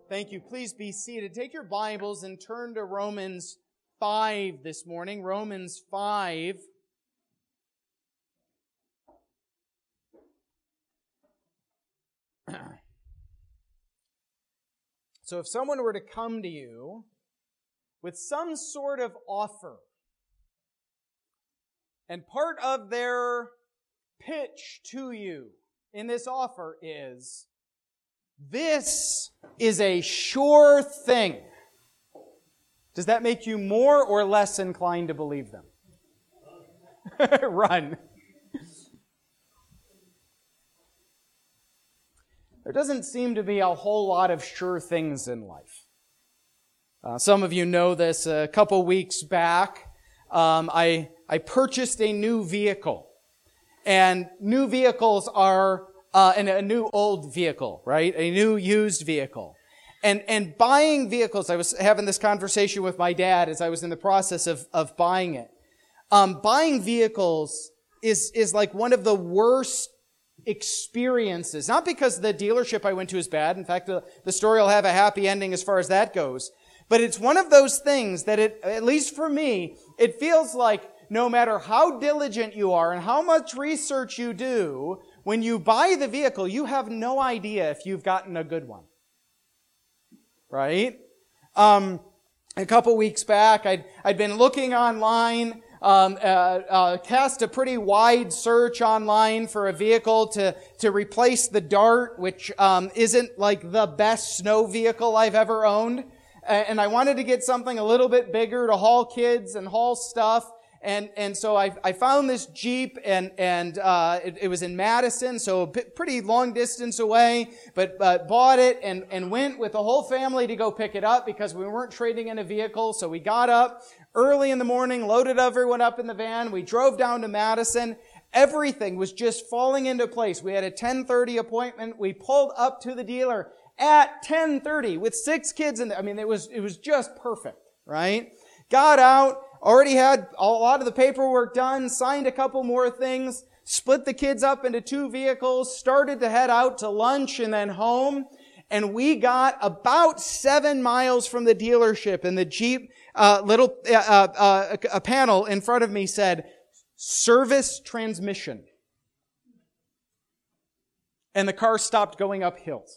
Thank you. Please be seated. Take your Bibles and turn to Romans 5 this morning. Romans 5. So if someone were to come to you with some sort of offer, and part of their pitch to you in this offer is, this is a sure thing, does that make you more or less inclined to believe them? Run. There doesn't seem to be a whole lot of sure things in life. Some of you know this. A couple weeks back, I purchased a new vehicle. And new vehicles are a new old vehicle, right? A new used vehicle. And buying vehicles, I was having this conversation with my dad as I was in the process of buying it. Buying vehicles is like one of the worst experiences. Not because the dealership I went to is bad. In fact, the story will have a happy ending as far as that goes. But it's one of those things that at least for me, it feels like no matter how diligent you are and how much research you do, when you buy the vehicle, you have no idea if you've gotten a good one. Right? A couple weeks back, I'd been looking online, cast a pretty wide search online for a vehicle to replace the Dart, which isn't like the best snow vehicle I've ever owned. And I wanted to get something a little bit bigger to haul kids and haul stuff. And so I found this Jeep and it was in Madison, so a pretty long distance away, but bought it and went with the whole family to go pick it up because we weren't trading in a vehicle. So we got up early in the morning, loaded everyone up in the van. We drove down to Madison. Everything was just falling into place. We had a 10:30 appointment. We pulled up to the dealer at 10:30 with 6 kids in there. I mean, it was just perfect, right? Got out. Already had a lot of the paperwork done, signed a couple more things, split the kids up into 2 vehicles, started to head out to lunch and then home. And we got about 7 miles from the dealership, and the Jeep a panel in front of me said, "Service transmission." And the car stopped going up hills.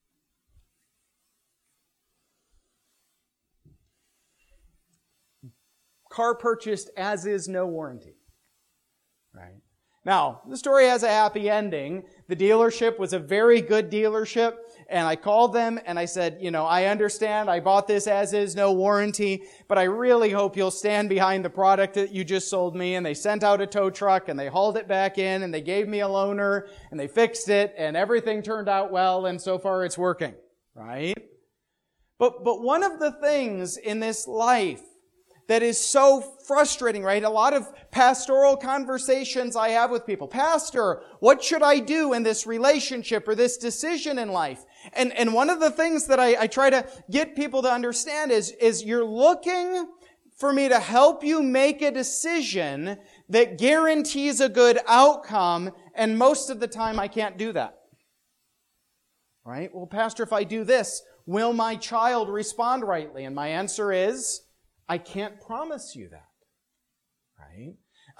Car purchased as is, no warranty. Right? Now, the story has a happy ending. The dealership was a very good dealership, and I called them and I said, I understand I bought this as is, no warranty, but I really hope you'll stand behind the product that you just sold me. And they sent out a tow truck and they hauled it back in and they gave me a loaner and they fixed it and everything turned out well, and so far it's working. Right? But one of the things in this life that is so frustrating, right? A lot of pastoral conversations I have with people. Pastor, what should I do in this relationship or this decision in life? And one of the things that I try to get people to understand is you're looking for me to help you make a decision that guarantees a good outcome, and most of the time I can't do that. Right? Well, Pastor, if I do this, will my child respond rightly? And my answer is, I can't promise you that, right?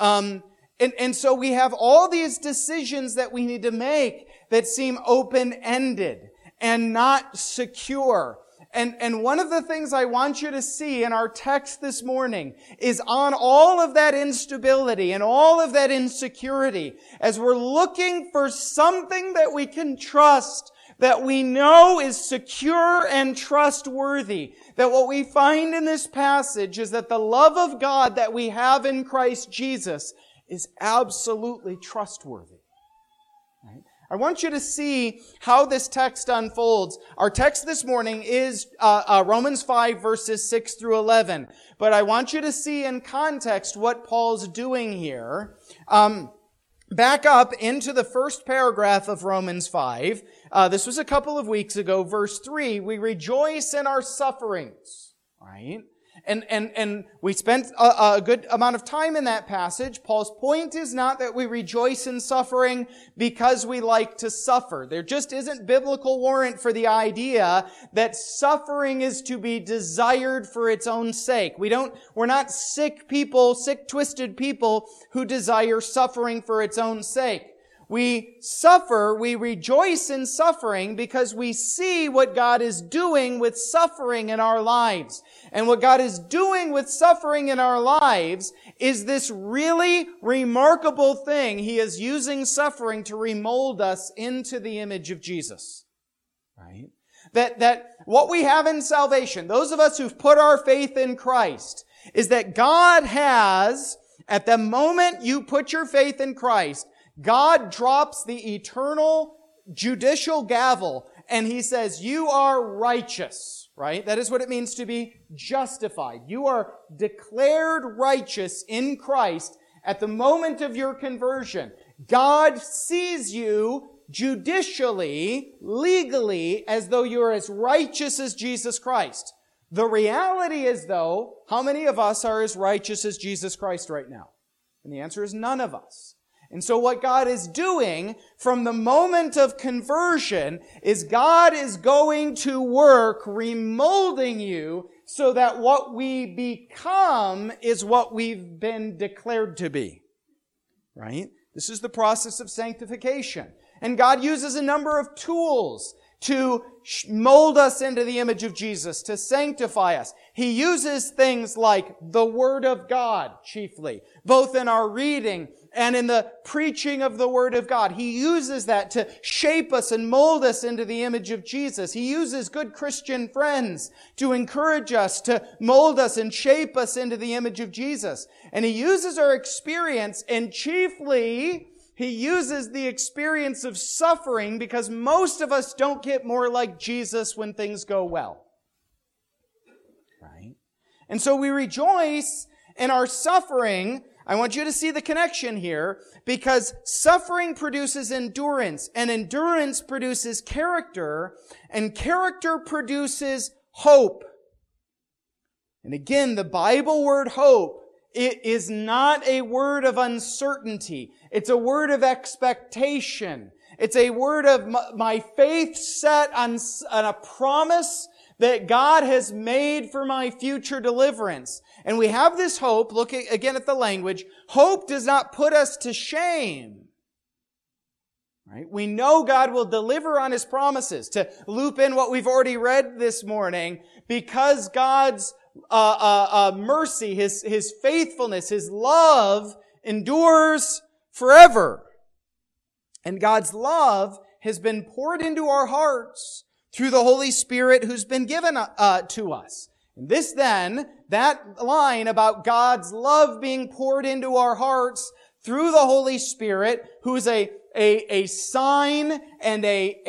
And so we have all these decisions that we need to make that seem open-ended and not secure. And one of the things I want you to see in our text this morning is on all of that instability and all of that insecurity, as we're looking for something that we can trust, that we know is secure and trustworthy, that what we find in this passage is that the love of God that we have in Christ Jesus is absolutely trustworthy. Right? I want you to see how this text unfolds. Our text this morning is Romans 5 verses 6 through 11. But I want you to see in context what Paul's doing here. Back up into the first paragraph of Romans 5. This was a couple of weeks ago, verse 3. We rejoice in our sufferings, right? And we spent a good amount of time in that passage. Paul's point is not that we rejoice in suffering because we like to suffer. There just isn't biblical warrant for the idea that suffering is to be desired for its own sake. We're not sick people, sick, twisted people who desire suffering for its own sake. We suffer, we rejoice in suffering because we see what God is doing with suffering in our lives. And what God is doing with suffering in our lives is this really remarkable thing. He is using suffering to remold us into the image of Jesus. Right? That what we have in salvation, those of us who've put our faith in Christ, is that God has, at the moment you put your faith in Christ, God drops the eternal judicial gavel and He says, you are righteous, right? That is what it means to be justified. You are declared righteous in Christ at the moment of your conversion. God sees you judicially, legally, as though you're as righteous as Jesus Christ. The reality is, though, how many of us are as righteous as Jesus Christ right now? And the answer is none of us. And so what God is doing from the moment of conversion is God is going to work remolding you so that what we become is what we've been declared to be. Right? This is the process of sanctification. And God uses a number of tools to mold us into the image of Jesus, to sanctify us. He uses things like the Word of God, chiefly, both in our reading and in the preaching of the Word of God. He uses that to shape us and mold us into the image of Jesus. He uses good Christian friends to encourage us, to mold us and shape us into the image of Jesus. And He uses our experience, and chiefly He uses the experience of suffering, because most of us don't get more like Jesus when things go well. Right? And so we rejoice in our suffering. I want you to see the connection here, because suffering produces endurance, and endurance produces character, and character produces hope. And again, the Bible word hope, it is not a word of uncertainty. It's a word of expectation. It's a word of my faith set on a promise that God has made for my future deliverance. And we have this hope. Look again at the language. Hope does not put us to shame. Right? We know God will deliver on His promises. To loop in what we've already read this morning, because God's mercy, His faithfulness, His love endures forever. And God's love has been poured into our hearts through the Holy Spirit who's been given to us. And this then, that line about God's love being poured into our hearts through the Holy Spirit, who's a sign and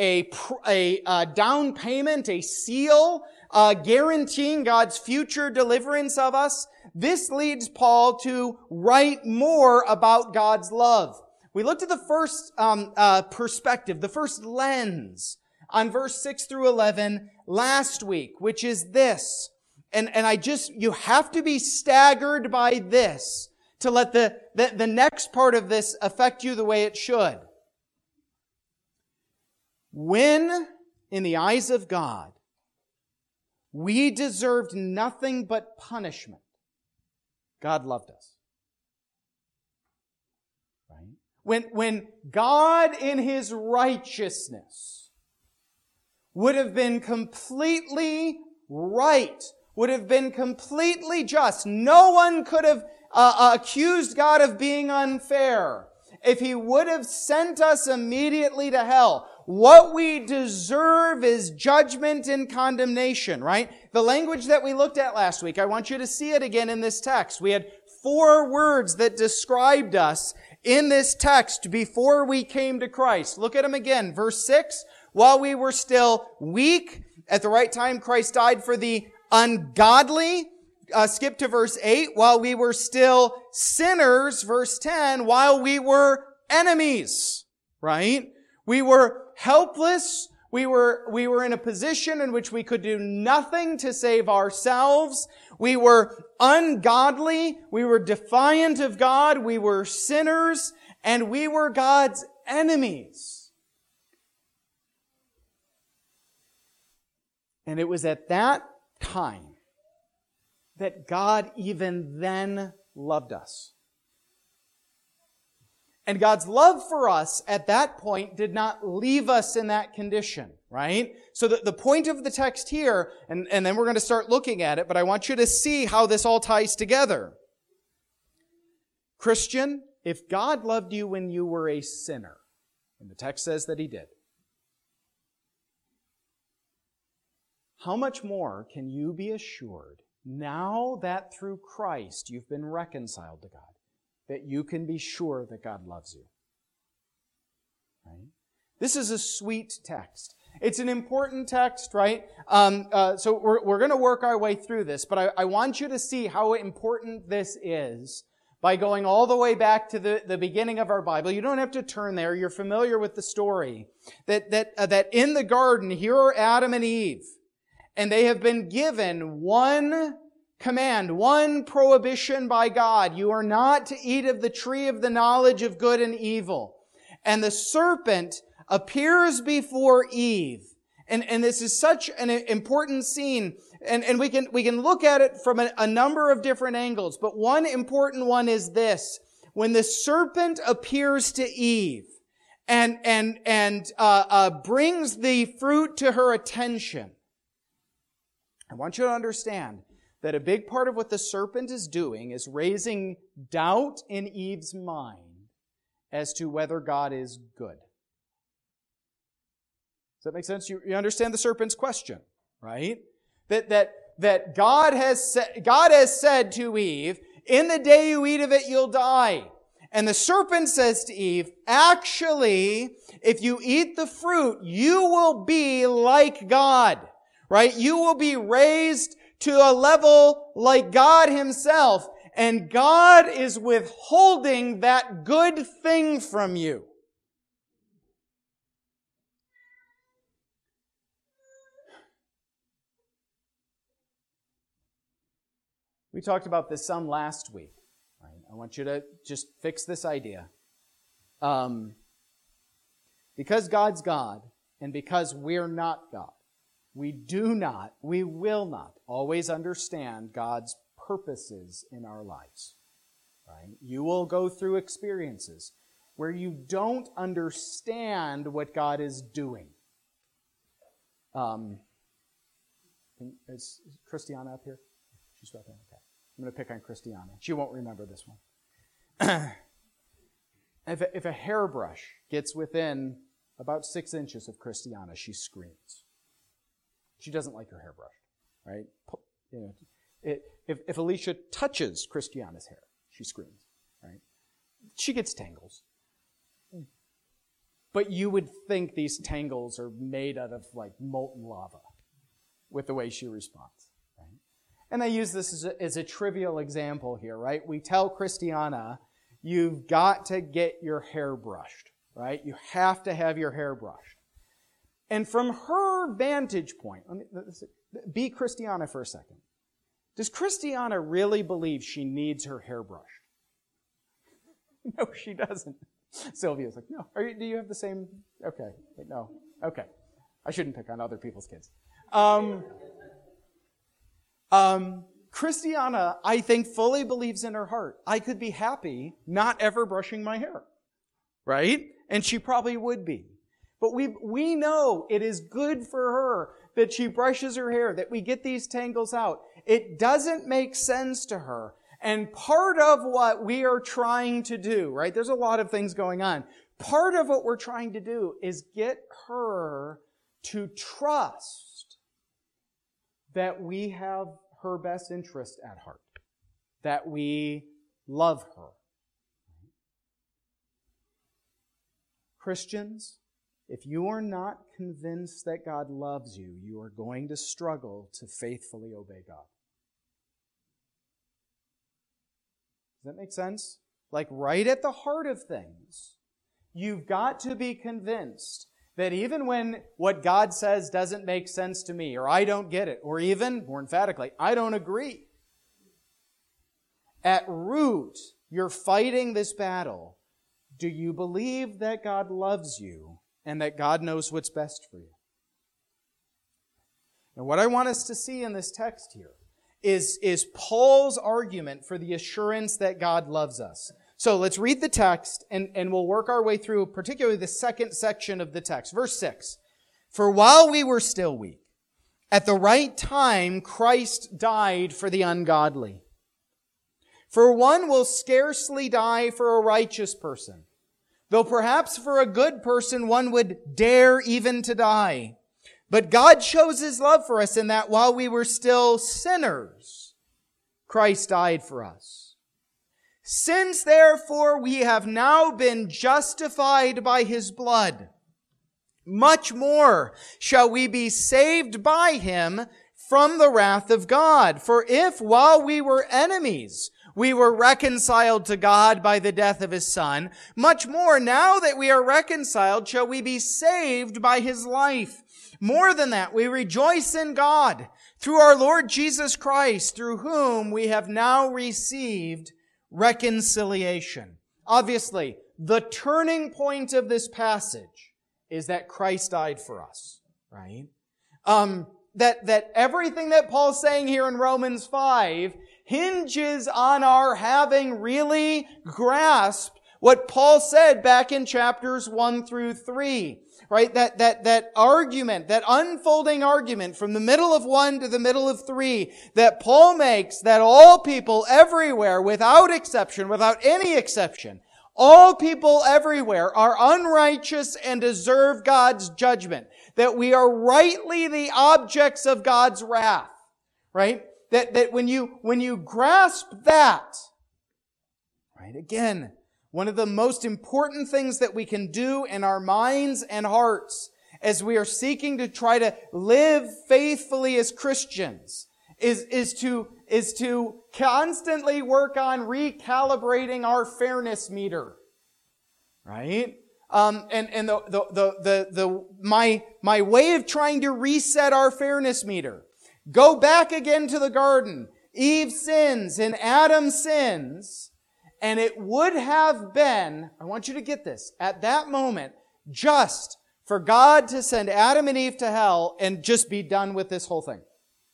a down payment, a seal, guaranteeing God's future deliverance of us, this leads Paul to write more about God's love. We looked at the first perspective, the first lens on verse 6 through 11 last week, which is this. And you have to be staggered by this to let the next part of this affect you the way it should. When, in the eyes of God, we deserved nothing but punishment, God loved us. Right? When God in His righteousness would have been completely right, would have been completely just. No one could have accused God of being unfair. If He would have sent us immediately to hell, what we deserve is judgment and condemnation, right? The language that we looked at last week, I want you to see it again in this text. We had 4 words that described us in this text before we came to Christ. Look at them again. Verse 6, while we were still weak, at the right time Christ died for the ungodly. Skip to verse 8, while we were still sinners. Verse 10, while we were enemies, right? We were helpless. We were in a position in which we could do nothing to save ourselves. We were ungodly. We were defiant of God. We were sinners. And we were God's enemies. And it was at that time that God even then loved us. And God's love for us at that point did not leave us in that condition, right? So the point of the text here, and then we're going to start looking at it, but I want you to see how this all ties together. Christian, if God loved you when you were a sinner, and the text says that He did, how much more can you be assured now that through Christ you've been reconciled to God, that you can be sure that God loves you? Right? This is a sweet text. It's an important text, right? So we're going to work our way through this, but I want you to see how important this is by going all the way back to the beginning of our Bible. You don't have to turn there. You're familiar with the story. That in the garden, here are Adam and Eve, and they have been given one command, one prohibition by God. You are not to eat of the tree of the knowledge of good and evil. And the serpent appears before Eve. And this is such an important scene. And we can look at it from a number of different angles. But one important one is this. When the serpent appears to Eve and brings the fruit to her attention, I want you to understand that a big part of what the serpent is doing is raising doubt in Eve's mind as to whether God is good. Does that make sense? You understand the serpent's question, right? That God has said to Eve, in the day you eat of it, you'll die. And the serpent says to Eve, actually, if you eat the fruit, you will be like God, right? You will be raised to a level like God Himself. And God is withholding that good thing from you. We talked about this some last week. Right? I want you to just fix this idea. Because God's God, and because we're not God, we will not always understand God's purposes in our lives. Right? You will go through experiences where you don't understand what God is doing. Is Christiana up here? She's right there. Okay. I'm going to pick on Christiana. She won't remember this one. If a hairbrush gets within about 6 inches of Christiana, she screams. She doesn't like her hair brushed, right? You know, if Alicia touches Christiana's hair, she screams, right? She gets tangles. But you would think these tangles are made out of like molten lava with the way she responds, right? And I use this as a trivial example here, right? We tell Christiana, you've got to get your hair brushed, right? You have to have your hair brushed. And from her vantage point, be Christiana for a second. Does Christiana really believe she needs her hair brushed? No, she doesn't. Sylvia's like, no. Do you have the same? Okay. No. Okay. I shouldn't pick on other people's kids. Christiana, I think, fully believes in her heart, I could be happy not ever brushing my hair. Right? And she probably would be. But we know it is good for her that she brushes her hair, that we get these tangles out. It doesn't make sense to her. And part of what we are trying to do, right? There's a lot of things going on. Part of what we're trying to do is get her to trust that we have her best interest at heart, that we love her. Christians, if you are not convinced that God loves you, you are going to struggle to faithfully obey God. Does that make sense? Like right at the heart of things, you've got to be convinced that even when what God says doesn't make sense to me, or I don't get it, or even, more emphatically, I don't agree, at root, you're fighting this battle. Do you believe that God loves you and that God knows what's best for you? And what I want us to see in this text here is Paul's argument for the assurance that God loves us. So let's read the text and we'll work our way through particularly the second section of the text. Verse 6. For while we were still weak, at the right time Christ died for the ungodly. For one will scarcely die for a righteous person, though perhaps for a good person one would dare even to die. But God shows His love for us in that while we were still sinners, Christ died for us. Since therefore we have now been justified by His blood, much more shall we be saved by Him from the wrath of God. For if while we were enemies, we were reconciled to God by the death of His Son, much more now that we are reconciled shall we be saved by His life. More than that, we rejoice in God through our Lord Jesus Christ, through whom we have now received reconciliation. Obviously, the turning point of this passage is that Christ died for us, right? That everything that Paul's saying here in Romans 5 hinges on our having really grasped what Paul said back in chapters 1 through 3. Right? That argument, that unfolding argument from the middle of 1 to the middle of 3 that Paul makes, that all people everywhere, without exception, without any exception, all people everywhere are unrighteous and deserve God's judgment. That we are rightly the objects of God's wrath. Right? That when you grasp that, right, again, one of the most important things that we can do in our minds and hearts as we are seeking to try to live faithfully as Christians is to constantly work on recalibrating our fairness meter. Right? And my way of trying to reset our fairness meter. Go back again to the garden. Eve sins and Adam sins. And it would have been, I want you to get this, at that moment, just for God to send Adam and Eve to hell and just be done with this whole thing.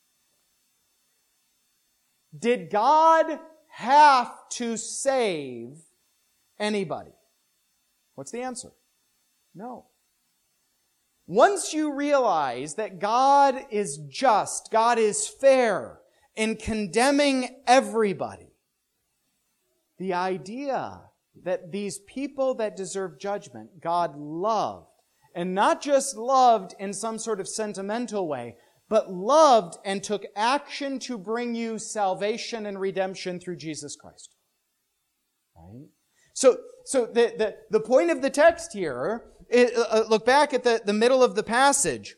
Did God have to save anybody? What's the answer? No. Once you realize that God is just, God is fair in condemning everybody, the idea that these people that deserve judgment, God loved, and not just loved in some sort of sentimental way, but loved and took action to bring you salvation and redemption through Jesus Christ. Right? So the point of the text here, look back at the middle of the passage.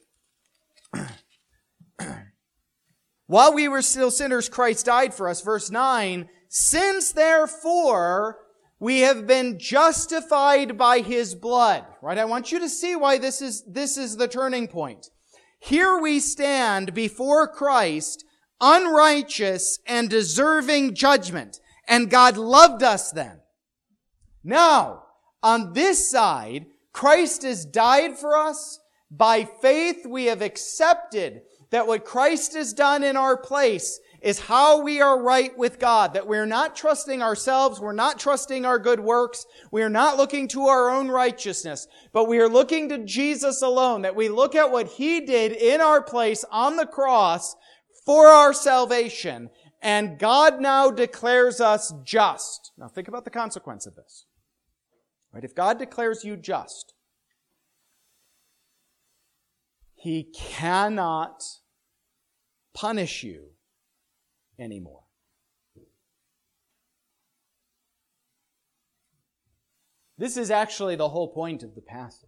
While we were still sinners, Christ died for us. Verse 9, since therefore we have been justified by His blood. Right? I want you to see why this is the turning point. Here we stand before Christ, unrighteous and deserving judgment. And God loved us then. Now, on this side, Christ has died for us. By faith we have accepted that what Christ has done in our place is how we are right with God. That we're not trusting ourselves, we're not trusting our good works, we are not looking to our own righteousness, but we are looking to Jesus alone. That we look at what He did in our place on the cross for our salvation, and God now declares us just. Now think about the consequence of this. Right? If God declares you just, He cannot punish you anymore. This is actually the whole point of the passage.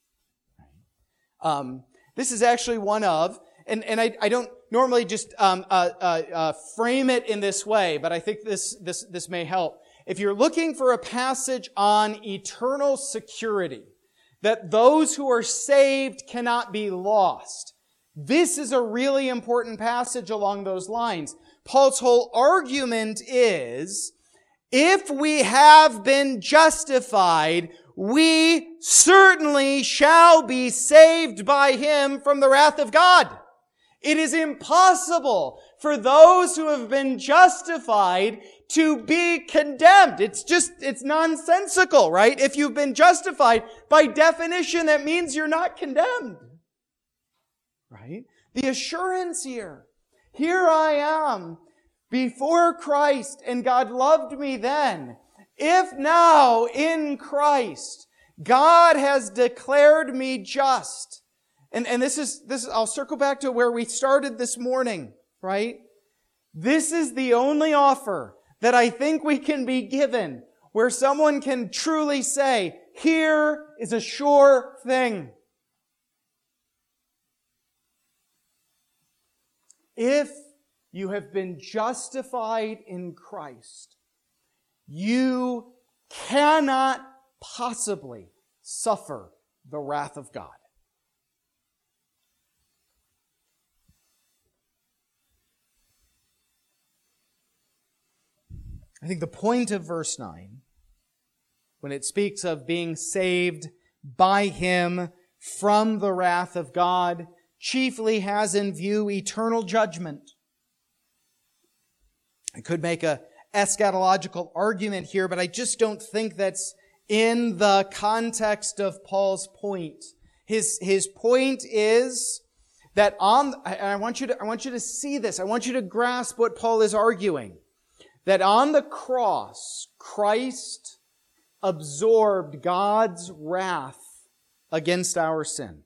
This is actually one of, and I don't normally just frame it in this way, but I think this may help. If you're looking for a passage on eternal security, that those who are saved cannot be lost. This is a really important passage along those lines. Paul's whole argument is, if we have been justified, we certainly shall be saved by Him from the wrath of God. It is impossible for those who have been justified to be condemned. It's nonsensical, right? If you've been justified, by definition, that means you're not condemned. Right? The assurance here. Here I am before Christ, and God loved me then. If now in Christ, God has declared me just. And this is, I'll circle back to where we started this morning, right? This is the only offer that I think we can be given where someone can truly say, here is a sure thing. If you have been justified in Christ, you cannot possibly suffer the wrath of God. I think the point of verse 9, when it speaks of being saved by Him from the wrath of God, chiefly has in view eternal judgment. I could make a eschatological argument here, but I just don't think that's in the context of Paul's point. His point is that I want you to see this. I want you to grasp what Paul is arguing. That on the cross, Christ absorbed God's wrath against our sin.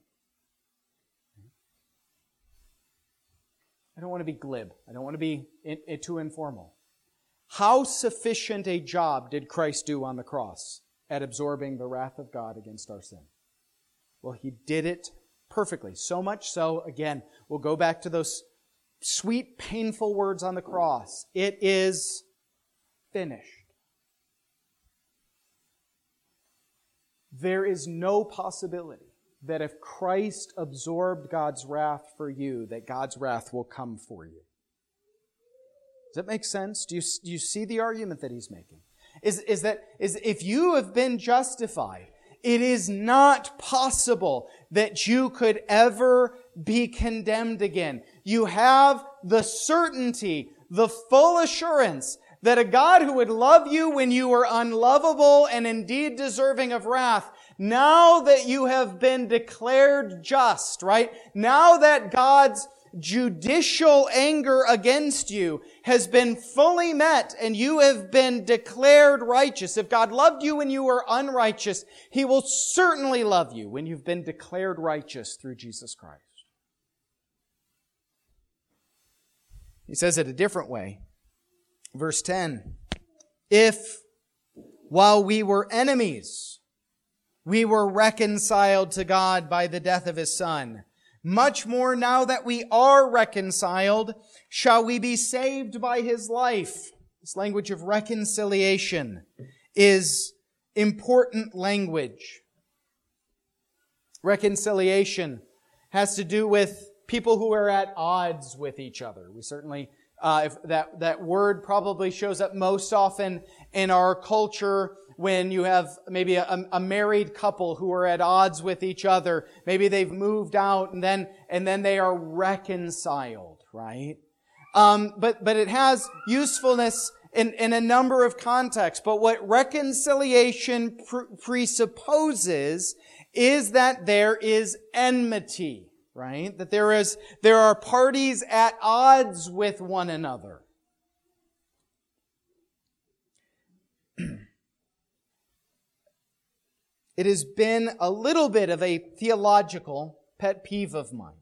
I don't want to be glib. I don't want to be too informal. How sufficient a job did Christ do on the cross at absorbing the wrath of God against our sin? Well, He did it perfectly. So much so, again, we'll go back to those sweet, painful words on the cross. It is finished. There is no possibility that if Christ absorbed God's wrath for you, that God's wrath will come for you. Does that make sense? Do you see the argument that he's making? Is if you have been justified, it is not possible that you could ever be condemned again. You have the certainty, the full assurance that a God who would love you when you were unlovable and indeed deserving of wrath, now that you have been declared just, right? Now that God's judicial anger against you has been fully met and you have been declared righteous. If God loved you when you were unrighteous, He will certainly love you when you've been declared righteous through Jesus Christ. He says it a different way. Verse 10, if while we were enemies, we were reconciled to God by the death of His Son, much more now that we are reconciled, shall we be saved by His life. This language of reconciliation is important language. Reconciliation has to do with people who are at odds with each other. We certainly if that word probably shows up most often in our culture when you have maybe a married couple who are at odds with each other. Maybe they've moved out and then they are reconciled, right? But it has usefulness in a number of contexts. But what reconciliation presupposes is that there is enmity. Right? That there are parties at odds with one another. It has been a little bit of a theological pet peeve of mine.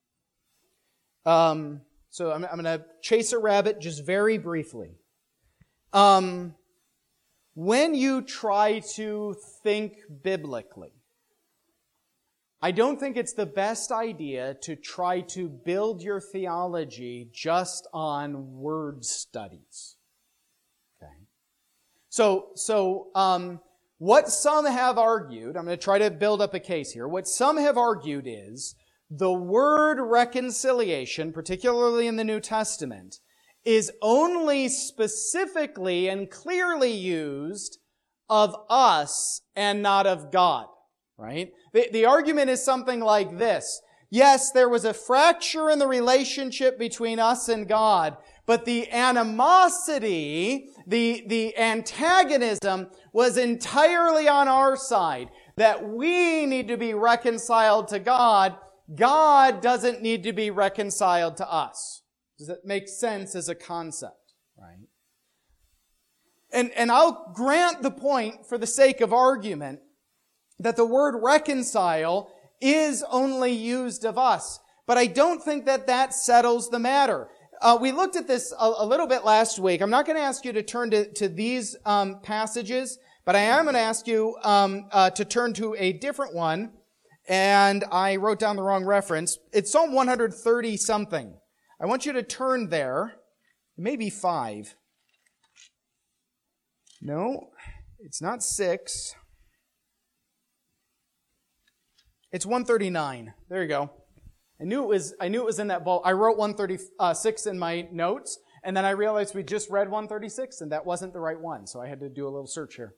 So I'm going to chase a rabbit just very briefly. When you try to think biblically, I don't think it's the best idea to try to build your theology just on word studies. Okay. So What some have argued, I'm going to try to build up a case here. What some have argued is the word reconciliation, particularly in the New Testament, is only specifically and clearly used of us and not of God, right? The argument is something like this. Yes, there was a fracture in the relationship between us and God, but the animosity, the antagonism was entirely on our side, that we need to be reconciled to God. God doesn't need to be reconciled to us. Does that make sense as a concept, right? And I'll grant the point for the sake of argument that the word reconcile is only used of us. But I don't think that settles the matter. We looked at this a little bit last week. I'm not going to ask you to turn to these passages, but I am going to ask you to turn to a different one. And I wrote down the wrong reference. It's Psalm 130-something. I want you to turn there. Maybe 5. No, it's not 6. It's 139. There you go. I knew it was in that bowl. I wrote 136 in my notes, and then I realized we just read 136, and that wasn't the right one, so I had to do a little search here.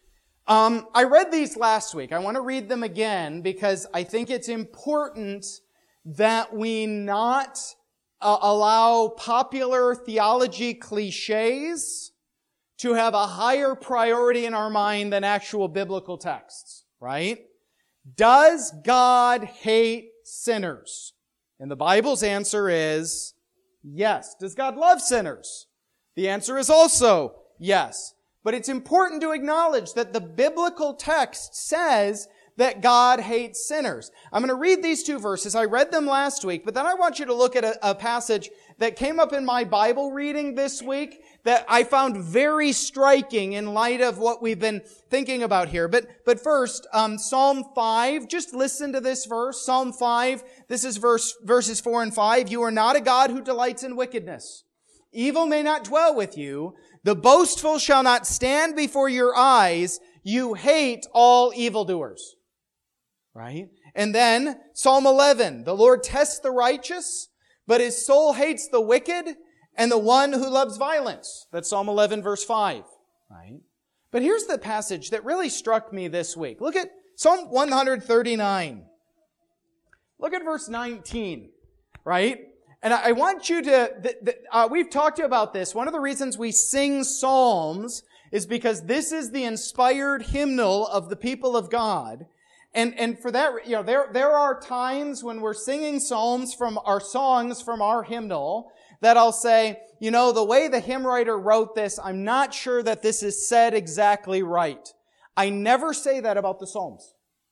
I read these last week. I want to read them again because I think it's important that we not allow popular theology cliches to have a higher priority in our mind than actual biblical texts, right? Does God hate sinners? And the Bible's answer is yes. Does God love sinners? The answer is also yes. But it's important to acknowledge that the biblical text says that God hates sinners. I'm going to read these 2 verses. I read them last week, but then I want you to look at a passage that came up in my Bible reading this week that I found very striking in light of what we've been thinking about here. But first, Psalm 5, just listen to this verse. Psalm 5, this is verses 4 and 5. You are not a God who delights in wickedness. Evil may not dwell with you. The boastful shall not stand before your eyes. You hate all evildoers. Right? And then Psalm 11, the Lord tests the righteous, but his soul hates the wicked and the one who loves violence. That's Psalm 11, verse 5. Right? But here's the passage that really struck me this week. Look at Psalm 139. Look at verse 19. Right? And I want you to, we've talked about this. One of the reasons we sing psalms is because this is the inspired hymnal of the people of God. And for that, there are times when we're singing songs from our hymnal that I'll say, the way the hymn writer wrote this, I'm not sure that this is said exactly right. I never say that about the Psalms.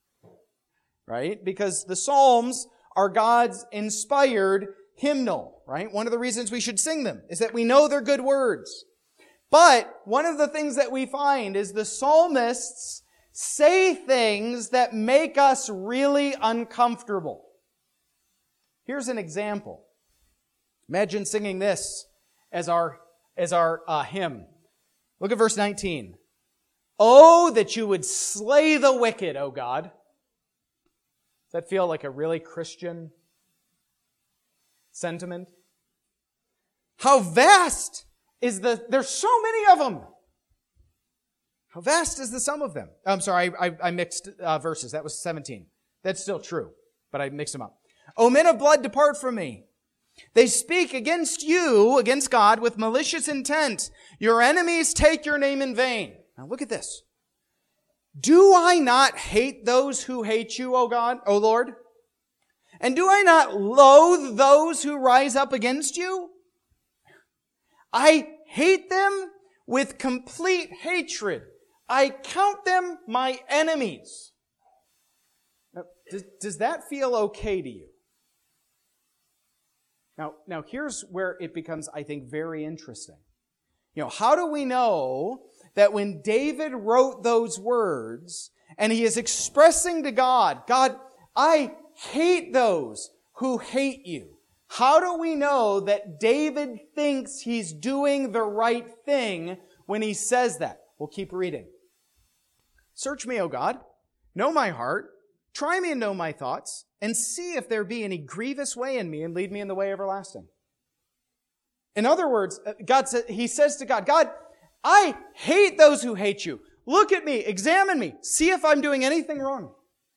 Right? Because the Psalms are God's inspired hymnal, right? One of the reasons we should sing them is that we know they're good words. But one of the things that we find is the psalmists say things that make us really uncomfortable. Here's an example. Imagine singing this as our hymn. Look at verse 19. Oh, that you would slay the wicked, O God. Does that feel like a really Christian sentiment? How vast is there's so many of them. How vast is the sum of them? I'm sorry, I mixed verses. That was 17. That's still true, but I mixed them up. O men of blood, depart from me. They speak against you, against God, with malicious intent. Your enemies take your name in vain. Now look at this. Do I not hate those who hate you, O God, O Lord? And do I not loathe those who rise up against you? I hate them with complete hatred. I count them my enemies. Now, does that feel okay to you? Now here's where it becomes, I think, very interesting. How do we know that when David wrote those words and he is expressing to God, I hate those who hate you. How do we know that David thinks he's doing the right thing when he says that? We'll keep reading. Search me, O God. Know my heart. Try me and know my thoughts. And see if there be any grievous way in me, and lead me in the way everlasting. In other words, he says to God, God, I hate those who hate you. Look at me. Examine me. See if I'm doing anything wrong.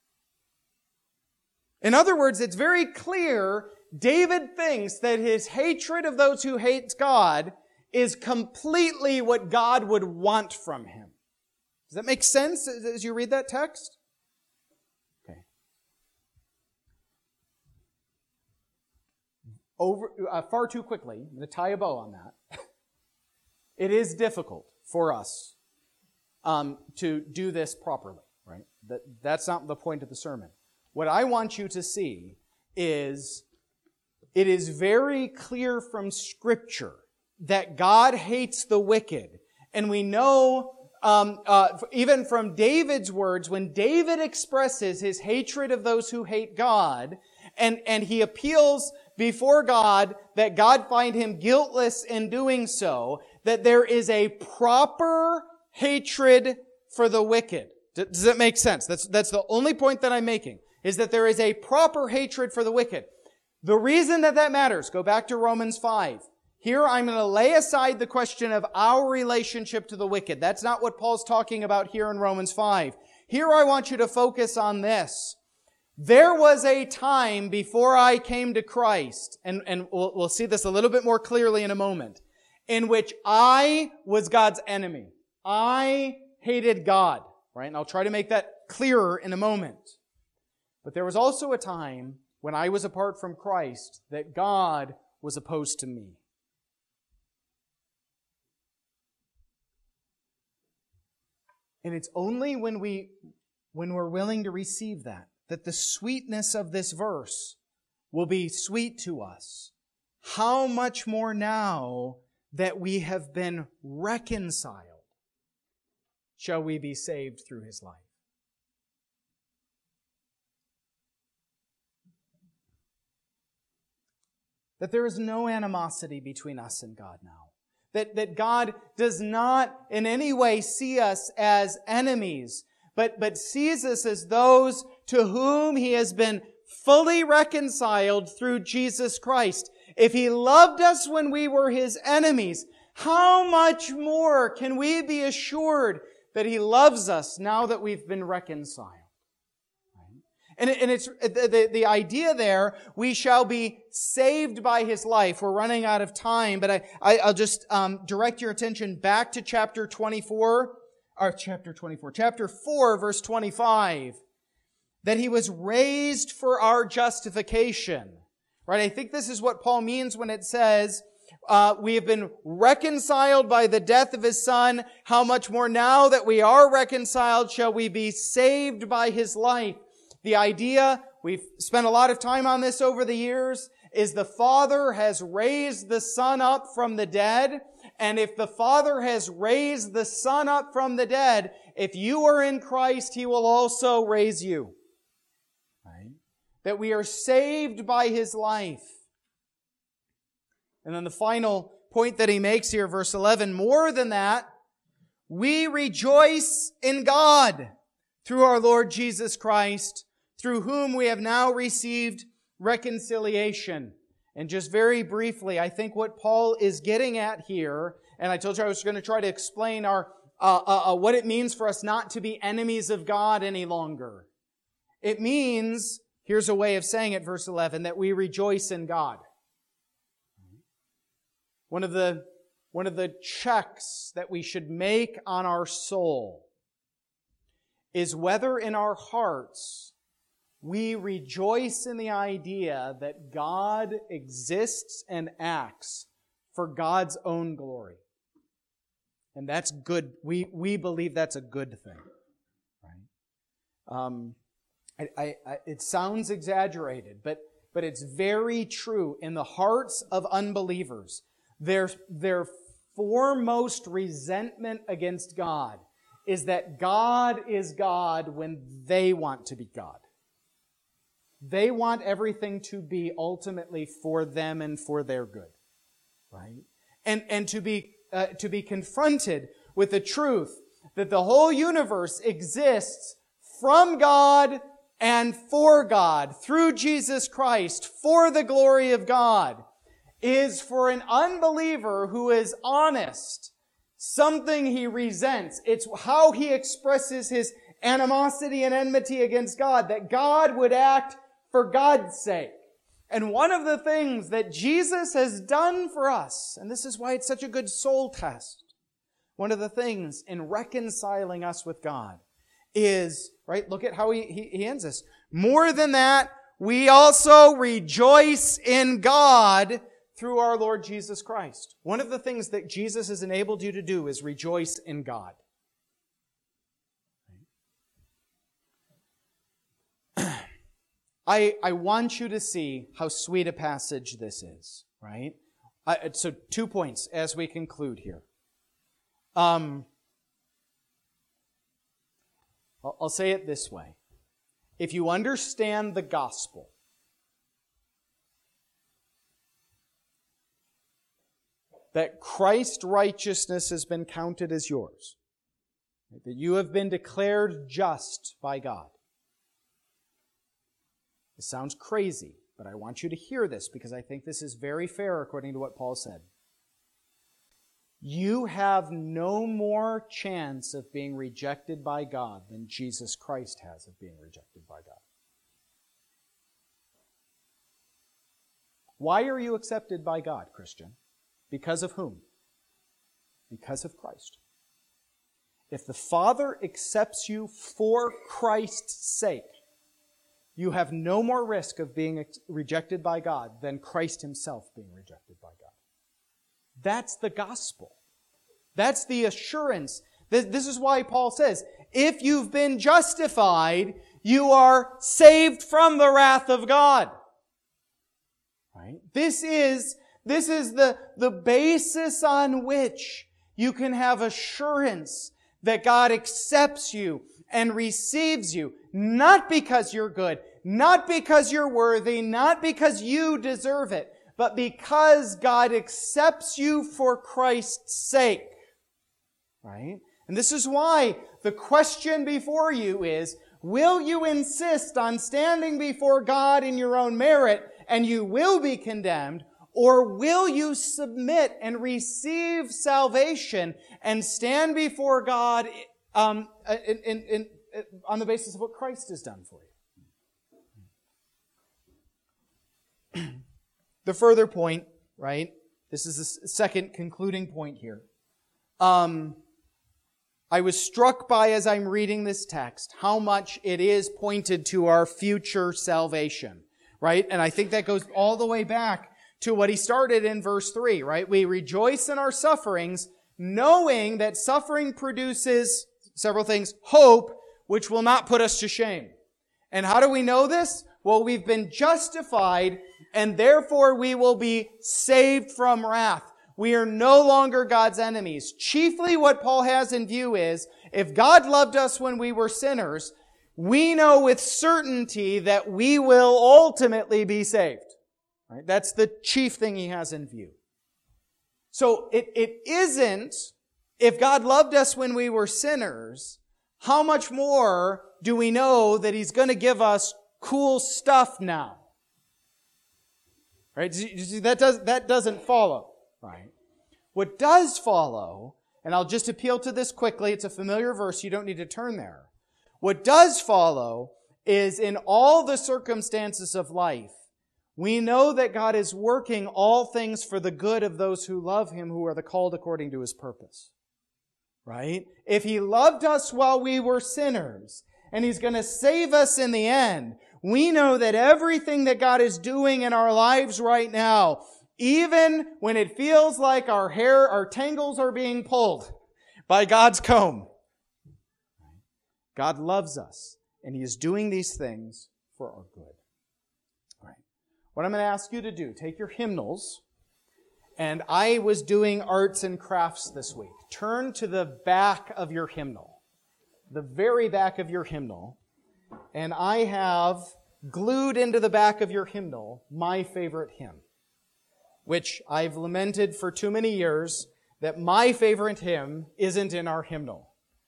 In other words, it's very clear David thinks that his hatred of those who hate God is completely what God would want from him. Does that make sense as you read that text? Okay. Far too quickly, I'm going to tie a bow on that. It is difficult for us to do this properly, right? That's not the point of the sermon. What I want you to see is it is very clear from Scripture that God hates the wicked. And we know, even from David's words, when David expresses his hatred of those who hate God, and he appeals before God that God find him guiltless in doing so, that there is a proper hatred for the wicked. Does that make sense? That's the only point that I'm making, is that there is a proper hatred for the wicked. The reason that matters, go back to Romans 5. Here I'm going to lay aside the question of our relationship to the wicked. That's not what Paul's talking about here in Romans 5. Here I want you to focus on this. There was a time before I came to Christ, and we'll see this a little bit more clearly in a moment, in which I was God's enemy. I hated God, right? And I'll try to make that clearer in a moment. But there was also a time when I was apart from Christ that God was opposed to me. And it's only when we're willing to receive that the sweetness of this verse will be sweet to us. How much more now that we have been reconciled shall we be saved through His life. That there is no animosity between us and God now. That God does not in any way see us as enemies, but sees us as those to whom He has been fully reconciled through Jesus Christ. If He loved us when we were His enemies, how much more can we be assured that He loves us now that we've been reconciled? And it's the idea there, we shall be saved by His life. We're running out of time, but I'll just direct your attention back to chapter 4, verse 25, that He was raised for our justification. Right? I think this is what Paul means when it says, we have been reconciled by the death of His Son. How much more now that we are reconciled shall we be saved by His life? The idea, we've spent a lot of time on this over the years, is the Father has raised the Son up from the dead. And if the Father has raised the Son up from the dead, if you are in Christ, He will also raise you. Right? That we are saved by His life. And then the final point that he makes here, verse 11, more than that, we rejoice in God through our Lord Jesus Christ, through whom we have now received reconciliation. And just very briefly, I think what Paul is getting at here, and I told you I was going to try to explain what it means for us not to be enemies of God any longer. It means, here's a way of saying it, verse 11, that we rejoice in God. One of the checks that we should make on our soul is whether in our hearts we rejoice in the idea that God exists and acts for God's own glory. And that's good. We believe that's a good thing. Right? It sounds exaggerated, but it's very true. In the hearts of unbelievers, their foremost resentment against God is that God is God when they want to be God. They want everything to be ultimately for them and for their good, right? And to be confronted with the truth that the whole universe exists from God and for God, through Jesus Christ, for the glory of God, is for an unbeliever who is honest, something he resents. It's how he expresses his animosity and enmity against God, that God would act for God's sake. And one of the things that Jesus has done for us, and this is why it's such a good soul test, one of the things in reconciling us with God is, right, look at how he ends this. More than that, we also rejoice in God through our Lord Jesus Christ. One of the things that Jesus has enabled you to do is rejoice in God. I want you to see how sweet a passage this is, right? So 2 points as we conclude here. I'll say it this way. If you understand the gospel, that Christ's righteousness has been counted as yours, that you have been declared just by God. It sounds crazy, but I want you to hear this because I think this is very fair according to what Paul said. You have no more chance of being rejected by God than Jesus Christ has of being rejected by God. Why are you accepted by God, Christian? Because of whom? Because of Christ. If the Father accepts you for Christ's sake, you have no more risk of being rejected by God than Christ himself being rejected by God. That's the gospel. That's the assurance. This is why Paul says, if you've been justified, you are saved from the wrath of God. Right? This is the basis on which you can have assurance that God accepts you and receives you, not because you're good, not because you're worthy, not because you deserve it, but because God accepts you for Christ's sake. Right? And this is why the question before you is, will you insist on standing before God in your own merit and you will be condemned, or will you submit and receive salvation and stand before God on the basis of what Christ has done for you? The further point, right? This is the second concluding point here. I was struck by, as I'm reading this text, how much it is pointed to our future salvation, right? And I think that goes all the way back to what he started in verse 3, right? We rejoice in our sufferings, knowing that suffering produces several things. Hope, which will not put us to shame. And how do we know this? Well, we've been justified, and therefore we will be saved from wrath. We are no longer God's enemies. Chiefly what Paul has in view is, if God loved us when we were sinners, we know with certainty that we will ultimately be saved. Right? That's the chief thing he has in view. So it isn't, if God loved us when we were sinners, how much more do we know that he's going to give us cool stuff now? Right? That doesn't follow. Right? What does follow, and I'll just appeal to this quickly, it's a familiar verse, you don't need to turn there. What does follow is in all the circumstances of life, we know that God is working all things for the good of those who love him, who are the called according to his purpose. Right? If he loved us while we were sinners, and he's going to save us in the end, we know that everything that God is doing in our lives right now, even when it feels like our tangles are being pulled by God's comb, God loves us, and he is doing these things for our good. All right. What I'm going to ask you to do, take your hymnals, and I was doing arts and crafts this week. Turn to the back of your hymnal, the very back of your hymnal, and I have glued into the back of your hymnal my favorite hymn, which I've lamented for too many years that my favorite hymn isn't in our hymnal.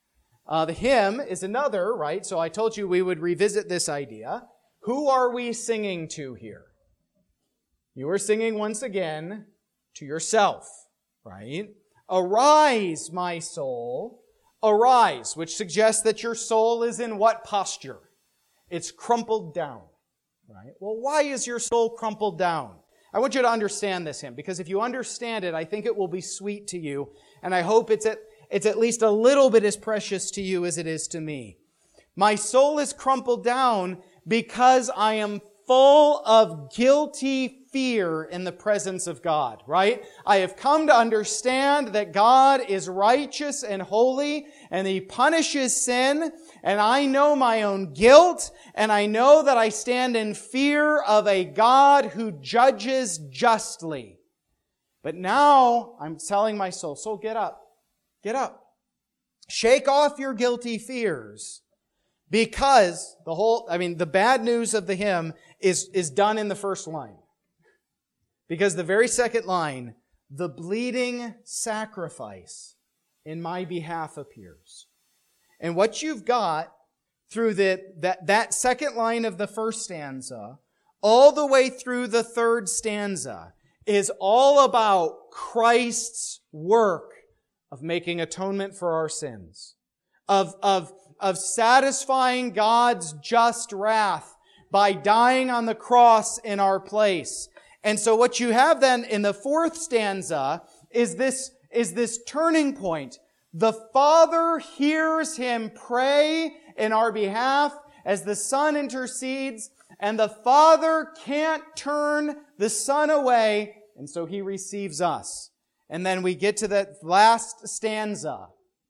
The hymn is another, right? So I told you we would revisit this idea. Who are we singing to here? You are singing once again to yourself, right? Arise, my soul. Arise, which suggests that your soul is in what posture? It's crumpled down, right? Well, why is your soul crumpled down? I want you to understand this hymn, because if you understand it, I think it will be sweet to you, and I hope it's at least a little bit as precious to you as it is to me. My soul is crumpled down because I am full of guilty fear in the presence of God, right? I have come to understand that God is righteous and holy, and He punishes sin, and I know my own guilt, and I know that I stand in fear of a God who judges justly. But now I'm telling my soul, get up. Get up. Shake off your guilty fears, because the bad news of the hymn is done in the first line. Because the very second line, the bleeding sacrifice in my behalf appears. And what you've got through that second line of the first stanza, all the way through the third stanza, is all about Christ's work of making atonement for our sins, of satisfying God's just wrath by dying on the cross in our place. And so what you have then in the fourth stanza is this turning point. The Father hears Him pray in our behalf as the Son intercedes, and the Father can't turn the Son away, and so He receives us. And then we get to that last stanza.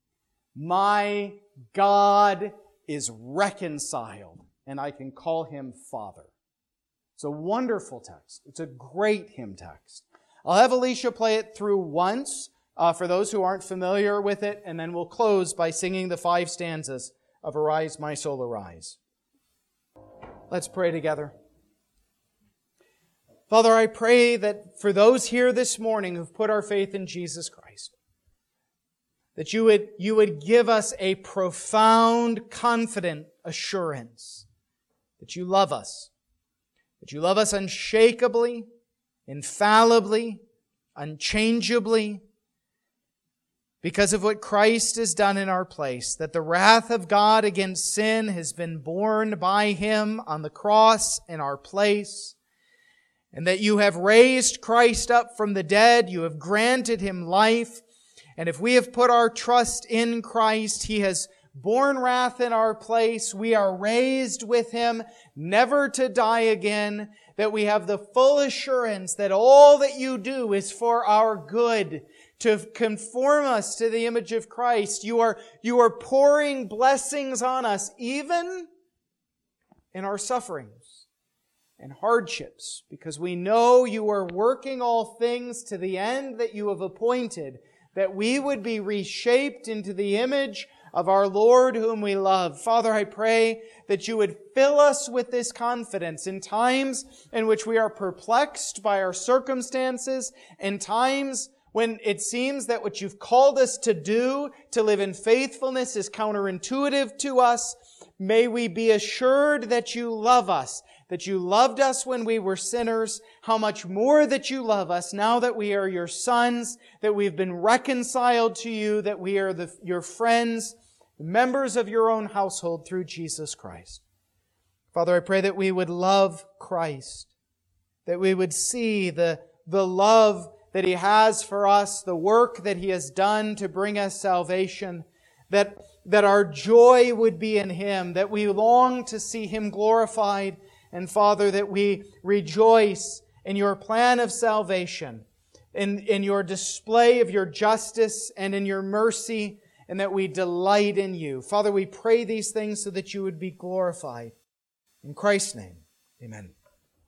My God is reconciled, and I can call Him Father. It's a wonderful text. It's a great hymn text. I'll have Alicia play it through once for those who aren't familiar with it, and then we'll close by singing the 5 stanzas of Arise, My Soul, Arise. Let's pray together. Father, I pray that for those here this morning who've put our faith in Jesus Christ, that you would give us a profound, confident assurance that you love us. That you love us unshakably, infallibly, unchangeably, because of what Christ has done in our place, that the wrath of God against sin has been borne by Him on the cross in our place, and that you have raised Christ up from the dead, you have granted Him life, and if we have put our trust in Christ, He has borne wrath in our place. We are raised with Him, never to die again, that we have the full assurance that all that you do is for our good, to conform us to the image of Christ. You are pouring blessings on us, even in our sufferings and hardships, because we know you are working all things to the end that you have appointed, that we would be reshaped into the image of our Lord whom we love. Father, I pray that you would fill us with this confidence in times in which we are perplexed by our circumstances, in times when it seems that what you've called us to do, to live in faithfulness, is counterintuitive to us. May we be assured that you love us, that you loved us when we were sinners, how much more that you love us now that we are your sons, that we've been reconciled to you, that we are your friends, members of your own household through Jesus Christ. Father, I pray that we would love Christ, that we would see the love that He has for us, the work that He has done to bring us salvation, that our joy would be in Him, that we long to see Him glorified, and Father, that we rejoice in your plan of salvation, in your display of your justice and in your mercy, and that we delight in you. Father, we pray these things so that you would be glorified. In Christ's name, amen.